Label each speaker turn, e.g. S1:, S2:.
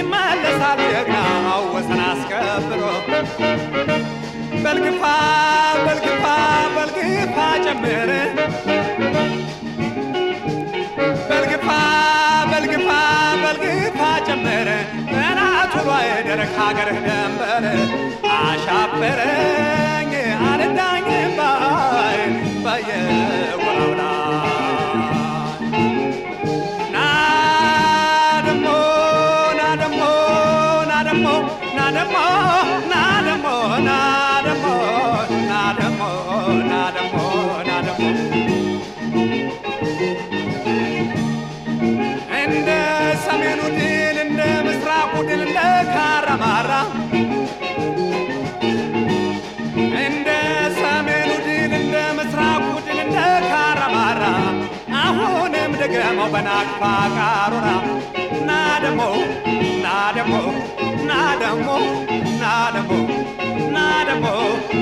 S1: ይመለሳል ጀግናው ወሰን አስከብሮ በልግፋ በልግፋ በልግፋ ጨምር በልግፋ በልግፋ በልግፋ ጨምር ጠላት ሁሉ አይደረክ ሀገርህ ደንበር አሻፈረኝ አልዳኝም ባይ በየጎራው እንደ ሰሜኑ ድል እንደ ምስራቁ ድል እንደ ካራማራ እንደ ሰሜኑ ድል እንደ ምስራቁ ድል እንደ ካራማራ አሁንም ድገመው በናቅፋ ቃሩራ ና ደሞ ና ደሞ ና ደሞ ና ደሞ ና ደሞ